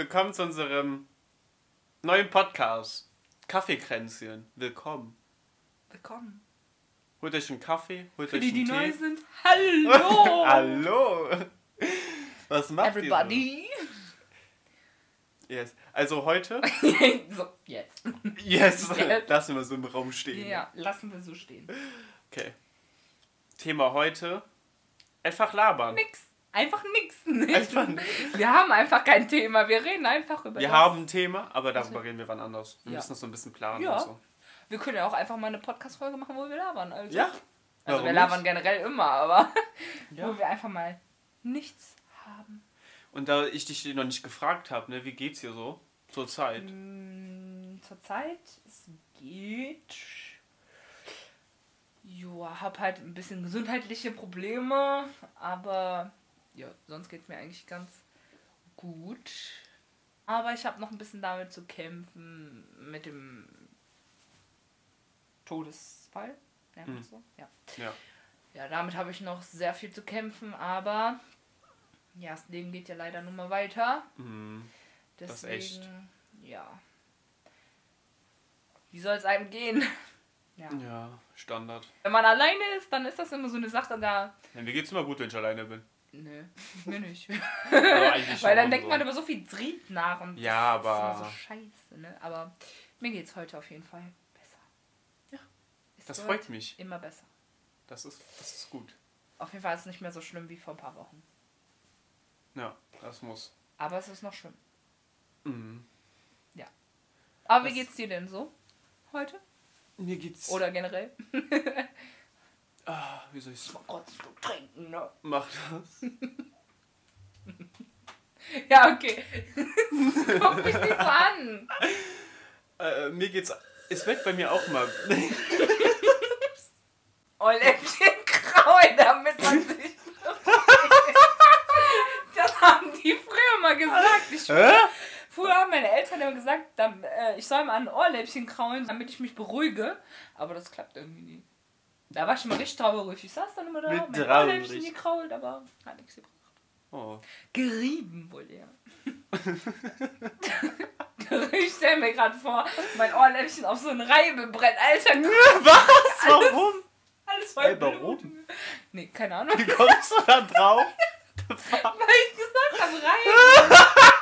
willkommen zu unserem neuen Podcast. Kaffeekränzchen. Willkommen. Willkommen. Holt euch einen Kaffee, holt Für euch die, einen die Tee. neu sind, hallo! Hallo! Was macht Everybody! ihr so? Yes. Also heute... So, jetzt. Yes. Yes. Lassen wir so im Raum stehen. Ja, lassen wir so stehen. Okay. Thema heute. Einfach labern. Nix. Einfach nix. Nicht? Einfach Wir haben einfach kein Thema. Wir reden einfach über Wir das. haben ein Thema, aber darüber reden wir wann anders. Wir Ja. müssen das so ein bisschen planen Ja. und so. Wir können ja auch einfach mal eine Podcast-Folge machen, wo wir labern. Also, Ja. also Warum wir labern nicht? generell immer, aber Ja. wo wir einfach mal nichts haben. Und da ich dich noch nicht gefragt habe, ne, wie geht's dir so zur Zeit? Zurzeit, es geht. Joa, hab halt ein bisschen gesundheitliche Probleme, aber ja, sonst geht's mir eigentlich ganz gut. Aber ich habe noch ein bisschen damit zu kämpfen, mit dem Todesfall. Ja, so? Ja. Ja. Ja, damit habe ich noch sehr viel zu kämpfen, aber ja, das Leben geht ja leider nun mal weiter. Mhm. Deswegen, Das ist echt. ja. Wie soll es einem gehen? Ja. Ja, Standard. Wenn man alleine ist, dann ist das immer so eine Sache da. Ja, mir geht's immer gut, wenn ich alleine bin. Nö, mir nicht. Aber eigentlich Weil dann schon denkt so. man über so viel Trieb nach und Ja, das aber- ist immer so scheiße, ne? Aber mir geht's heute auf jeden Fall besser. Ja, Es das wird freut mich. Immer besser. Das ist gut. Auf jeden Fall ist es nicht mehr so schlimm wie vor ein paar Wochen. Ja, das muss. Aber es ist noch schlimm. Mhm. Aber wie Das- geht's dir denn so? Heute? Mir geht's... Oder generell? wie soll ich's... Mal kurz ein Stück trinken, ne? Mach das. Ja, okay. Guck mich nicht so an. Mir geht's... Es wird bei mir auch mal... Ohrläppchen grau, damit man sich... Das haben die früher mal gesagt. Früher haben meine Eltern immer gesagt, ich soll mal an ein Ohrläppchen kraulen, damit ich mich beruhige. Aber das klappt irgendwie nie. Da war ich immer richtig traurig. Ich saß dann immer da, Mit mein traurig. Ohrläppchen gekrault, aber hat nichts gebracht. Oh. Gerieben wohl eher. Ich stell mir gerade vor, mein Ohrläppchen auf so ein Reibebrett. Alter, Was? Warum? alles voll Hey, Blut. warum? Nee, keine Ahnung. Wie kommst du da drauf? Weil ich gesagt habe, Reiben.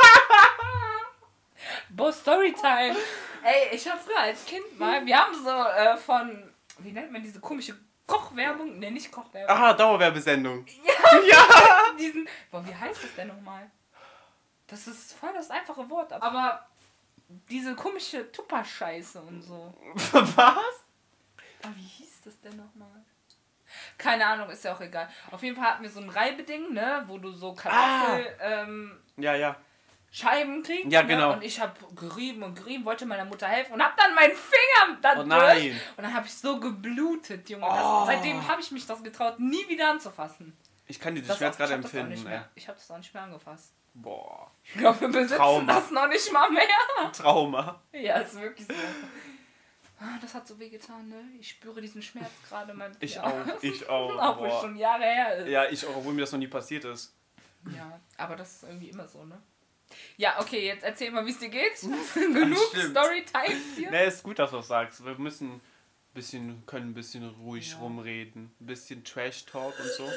Boah, Storytime. Ey, ich habe früher als Kind mal, wir haben so von, wie nennt man diese komische Kochwerbung? Ne, nicht Kochwerbung. Aha, Dauerwerbesendung. Diesen, boah, wie heißt das denn nochmal? Das ist voll das einfache Wort, aber diese komische Tupper-Scheiße und so. Was? Ah, wie hieß das denn nochmal? Keine Ahnung, ist ja auch egal. Auf jeden Fall hatten wir so ein Reibeding, ne, wo du so Kartoffel, Ja. Scheiben kriegst. Ja, genau. Ne? Und ich habe gerieben, wollte meiner Mutter helfen und habe dann meinen Finger da Oh nein. Und dann habe ich so geblutet, Junge. Oh. Seitdem habe ich mich das getraut, nie wieder anzufassen. Ich kann diesen Das Schmerz auch- gerade ich hab das auch empfinden, nicht ey. mehr- Ich habe das auch nicht mehr angefasst. Boah. Ich glaube, wir besitzen Trauma. das noch nicht mal mehr. Trauma. Ja, ist wirklich so. Ah, das hat so weh getan, ne? Ich spüre diesen Schmerz gerade in meinem Ich Finger. auch. Obwohl es Boah. schon Jahre her ist. Ja, ich auch, obwohl mir das noch nie passiert ist. Ja, aber das ist irgendwie immer so, ne? Ja, okay, jetzt erzähl mal, wie es dir geht. Genug stimmt. Storytimes hier. Ne, ist gut, dass du das sagst. Wir können ein bisschen ruhig Ja. rumreden. Ein bisschen Trash-Talk und so.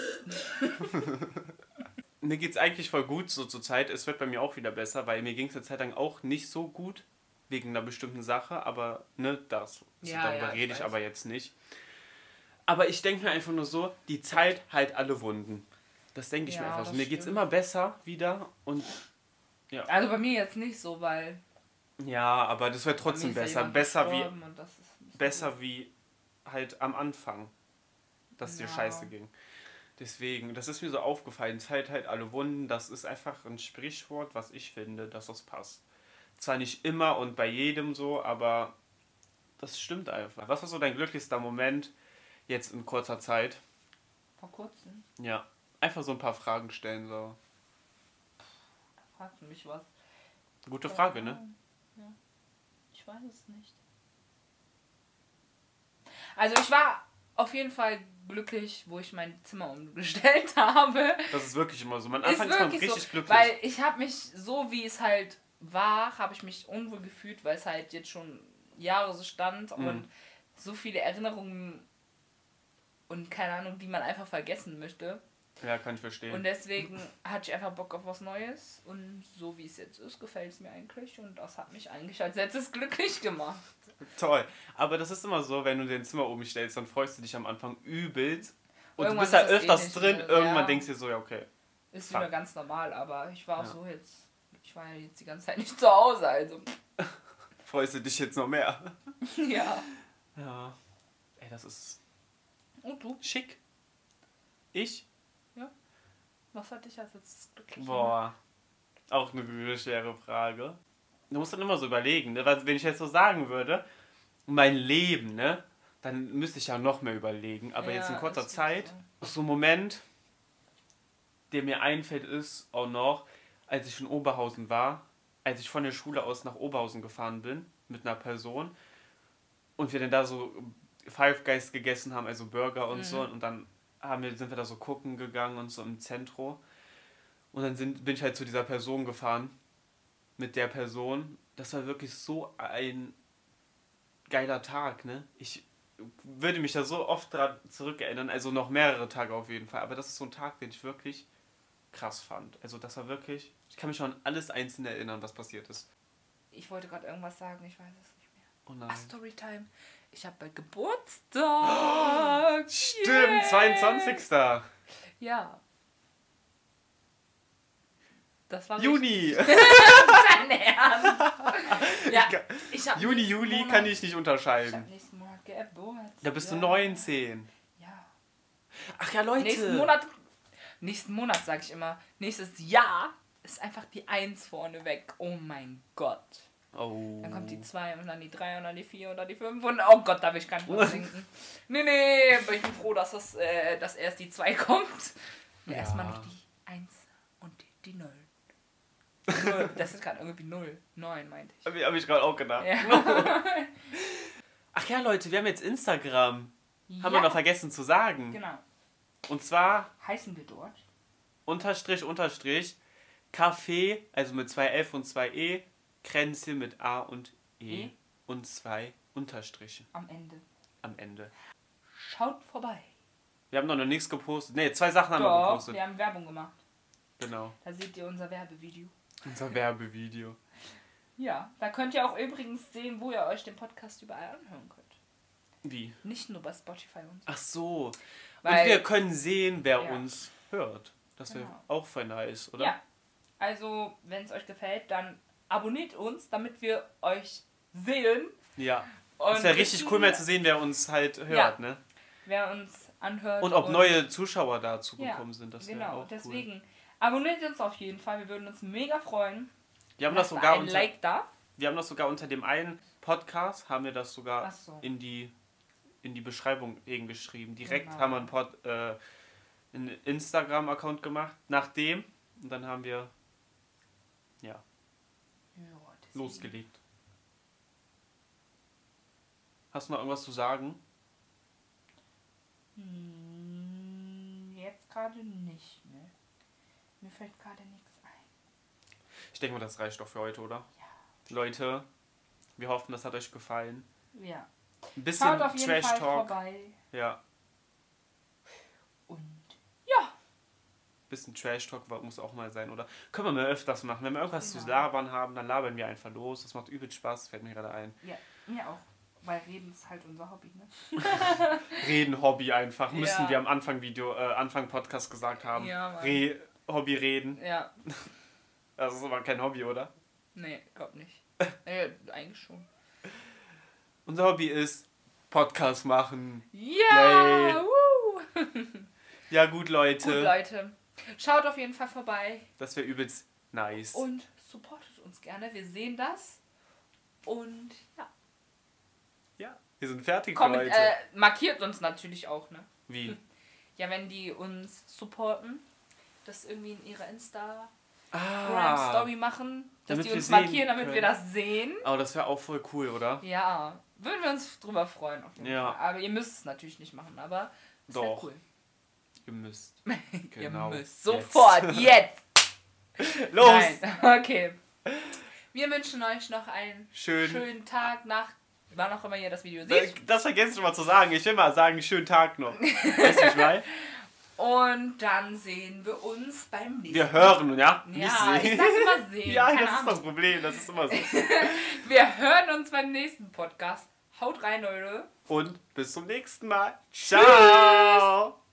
Mir geht's eigentlich voll gut so zur Zeit. Es wird bei mir auch wieder besser, weil mir ging es eine Zeit lang auch nicht so gut. Wegen einer bestimmten Sache, aber ne, Ja, darüber ja, ich rede ich weiß. aber jetzt nicht. Aber ich denke mir einfach nur so, die Zeit heilt alle Wunden. Das denke ich Ja, mir einfach so. das Mir geht's stimmt. immer besser wieder und Also bei mir jetzt nicht so, weil ja, aber das wird bei trotzdem mir ist ja besser. jemand gestorben und das ist nicht so Besser wie halt am Anfang, dass es dir Ja. scheiße ging. Deswegen, das ist mir so aufgefallen, Zeit halt alle Wunden, das ist einfach ein Sprichwort, was ich finde, dass das passt. Zwar nicht immer und bei jedem so, aber das stimmt einfach. Was war so dein glücklichster Moment jetzt in kurzer Zeit? gut. Vor kurzem Ja, einfach so ein paar Fragen stellen, so. fragst du mich was. Gute Frage, ne? Ja. Ich weiß es nicht. Also ich war auf jeden Fall glücklich, wo ich mein Zimmer umgestellt habe. Das ist wirklich immer so. Man Ist Anfang ist man wirklich richtig so, glücklich. weil ich habe mich so, wie es halt war, habe ich mich unwohl gefühlt, weil es halt jetzt schon Jahre so stand und so viele Erinnerungen und keine Ahnung, die man einfach vergessen möchte. Ja, kann ich verstehen. Und deswegen hatte ich einfach Bock auf was Neues und so wie es jetzt ist, gefällt es mir eigentlich und das hat mich eigentlich als letztes glücklich gemacht. Toll. Aber das ist immer so, wenn du dein Zimmer umstellst, dann freust du dich am Anfang übelst und Irgendwann du bist da ist es öfters nicht drin, mehr, irgendwann ja. denkst du dir so, ja okay. Ist Fuck. wieder ganz normal, aber ich war auch so jetzt, ich war ja jetzt die ganze Zeit nicht zu Hause, also Freust du dich jetzt noch mehr? ja. Ja. Ey, das ist Und du? schick. Ich? Was hat dich als letztes glücklich Boah. Auch eine schwere Frage. Du musst dann immer so überlegen, ne? Weil wenn ich jetzt so sagen würde, mein Leben, ne? Dann müsste ich ja noch mehr überlegen. Aber jetzt in kurzer Zeit, so ein Moment, der mir einfällt, ist auch noch, als ich in Oberhausen war, als ich von der Schule aus nach Oberhausen gefahren bin, mit einer Person, und wir dann da so Five Guys gegessen haben, also Burger und so, und dann sind wir da so gucken gegangen und so im Zentrum. Und dann bin ich halt zu dieser Person gefahren, mit der Person. Das war wirklich so ein geiler Tag, ne? Ich würde mich da so oft dran zurückerinnern, also noch mehrere Tage auf jeden Fall. Aber das ist so ein Tag, den ich wirklich krass fand. Also das war wirklich, ich kann mich schon an alles einzeln erinnern, was passiert ist. Ich wollte gerade irgendwas sagen, ich weiß es nicht mehr. Oh nein. Ach, Storytime. Ich habe bald Geburtstag. Stimmt, 22. Ja. Das war Juni. Dein Ernst. Ja, ich hab Juni, nächsten Juli Monat- kann ich nicht Ich habe unterscheiden. nächsten Monat Geburtstag. Da bist du 19. Ja. Ach ja, Leute. Nächsten Monat sage ich immer. Nächstes Jahr ist einfach die 1 vorne weg. Oh mein Gott. Oh. Dann kommt die 2 und dann die 3 und dann die 4 und dann die 5 und oh Gott, da will ich gar nicht mehr denken. Nee, ich bin froh, dass erst die 2 kommt. Und Ja. erstmal noch die 1 und die 0. Das ist gerade irgendwie 0. 9 meinte ich. Hab ich gerade auch gedacht. Ja. Ach ja, Leute, wir haben jetzt Instagram. Haben wir Ja. noch vergessen zu sagen. Genau. Und zwar Heißen wir dort? __ Kaffee, also mit 2 F und 2 E, Kränzchen mit A und E und 2 Unterstriche Am Ende. am Ende. Schaut vorbei. Wir haben noch nichts gepostet. Ne, 2 Sachen haben wir Doch, gepostet. wir haben Werbung gemacht. Genau. Da seht ihr unser Werbevideo. Unser Werbevideo. Ja, da könnt ihr auch übrigens sehen, wo ihr euch den Podcast überall anhören könnt. Wie? Nicht nur bei Spotify und so. Ach so. Weil- und wir können sehen, wer Ja. uns hört. Das wäre Genau. auch voll nice, oder? Ja, also wenn es euch gefällt, dann abonniert uns, damit wir euch sehen. Ja. Und Das wäre richtig wissen, cool, mal zu sehen, wer uns halt hört, Ja. ne? wer uns anhört. Und ob neue Zuschauer dazu Ja, gekommen sind, das wäre Genau, auch deswegen cool. abonniert uns auf jeden Fall. Wir würden uns mega freuen. Wir haben das Lasst sogar ein unter, Like da. wir haben das sogar unter dem einen Podcast, haben wir das sogar Ach so. in die Beschreibung eben geschrieben. Direkt Genau. haben wir einen Instagram-Account gemacht, nachdem, und dann haben wir, ja, Ja, deswegen. losgelegt. Hast du noch irgendwas zu sagen? Jetzt gerade nicht, ne? Mir fällt gerade nichts ein. Ich denke mal, das reicht doch für heute, oder? Ja. Leute, wir hoffen, das hat euch gefallen. Ja. Ein bisschen Schaut auf jeden Fall Trash-Talk. vorbei. Ja, Und ja, bisschen Trash-Talk muss auch mal sein, oder? Können wir mal öfters machen. Wenn wir irgendwas Genau. zu labern haben, dann labern wir einfach los. Das macht übel Spaß, das fällt mir gerade ein. ja, mir auch. Weil Reden ist halt unser Hobby, ne? Reden, Hobby einfach. Ja. Müssen wir am Anfang Podcast gesagt haben. Ja, Mann. Hobby reden. Ja. Das ist aber kein Hobby, oder? Nee, glaub nicht. Eigentlich schon. Unser Hobby ist Podcast machen. Ja! Yay. Woo. Ja, gut, Leute. Gut, Leute. Schaut auf jeden Fall vorbei Das wäre übelst nice. und supportet uns gerne. Wir sehen das. Und ja. Ja, wir sind fertig für Kommt, heute. markiert uns natürlich auch, ne? Wie? Ja, wenn die uns supporten, das irgendwie in ihrer Instagram-Story machen, dass Damit die wir uns sehen markieren, damit wir können. das sehen. Aber das wäre auch voll cool, oder? Ja, würden wir uns drüber freuen. Auf jeden Ja. Fall. Aber ihr müsst es natürlich nicht machen, aber es wäre Doch. cool. Ihr müsst. Ihr Genau. müsst. Sofort, jetzt! Los! Nein, okay. Wir wünschen euch noch einen schönen Tag, Nacht, wann auch immer ihr das Video seht. Das vergesst du mal zu sagen. Ich will mal sagen, schönen Tag noch. Weißt du, mal? Und dann sehen wir uns beim nächsten Mal. Wir hören, ja? Ja, ich sag immer sehen. Ja, Keine das Ahnung. ist das Problem. Das ist immer so. Wir hören uns beim nächsten Podcast. Haut rein, Leute. Und bis zum nächsten Mal. Ciao.